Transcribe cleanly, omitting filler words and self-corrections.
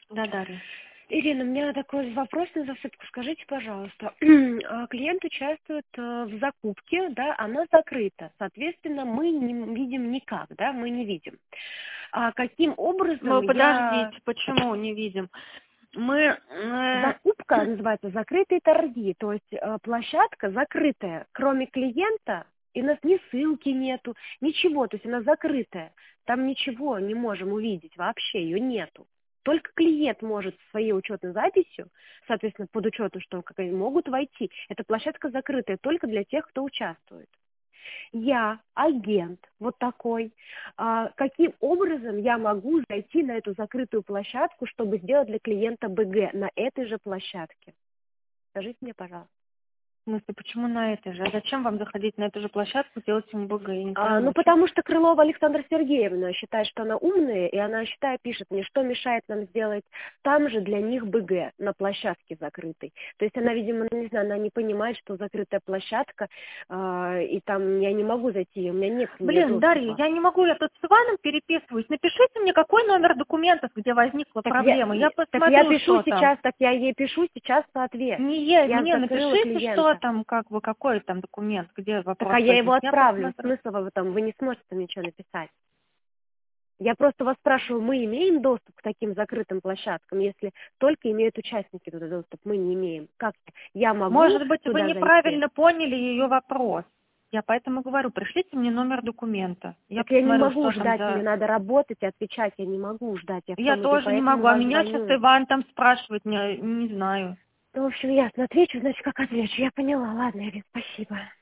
Да, Дарья. Ирина, у меня такой вопрос на засыпку. Скажите, пожалуйста, клиент участвует в закупке, да, она закрыта. Соответственно, мы не видим никак, да, мы не видим. А каким образом Подождите, почему не видим? Мы... Закупка называется закрытые торги, то есть площадка закрытая, кроме клиента, и у нас ни ссылки нету, ничего, то есть она закрытая. Там ничего не можем увидеть, вообще ее нету. Только клиент может своей учетной записью, соответственно, под учетом, что как они могут войти. Эта площадка закрытая только для тех, кто участвует. Я агент вот такой. Каким образом я могу зайти на эту закрытую площадку, чтобы сделать для клиента БГ на этой же площадке? Скажите мне, пожалуйста. В смысле, почему на этой же? А зачем вам заходить на эту же площадку, делать ему БГ? Я не пойму. Потому что Крылова Александра Сергеевна считает, что она умная, и она пишет мне, что мешает нам сделать там же для них БГ на площадке закрытой. То есть она, видимо, не знаю, она не понимает, что закрытая площадка, и там я не могу зайти, у меня нет к ней доступа. Дарья, я не могу, я тут с Иваном переписываюсь. Напишите мне, какой номер документов, где возникла проблема. Я посмотрю, я пишу что сейчас, там. так я ей пишу сейчас в ответ. Мне напишите, что там, какой там документ, где вопрос. Так, я его возник. отправлю. Смысл в этом, вы не сможете ничего написать. Я просто вас спрашиваю, мы имеем доступ к таким закрытым площадкам, если только имеют участники туда доступ, мы не имеем. Как я могу Может быть, туда вы неправильно поняли ее вопрос. Я поэтому говорю, пришлите мне номер документа. Я не могу ждать, мне надо работать и отвечать, я не могу ждать. Я тоже не могу, а меня сейчас Иван там спрашивает, не знаю. Ну, в общем, ясно, отвечу, значит, как отвечу. Я поняла, ладно, Ирина, спасибо.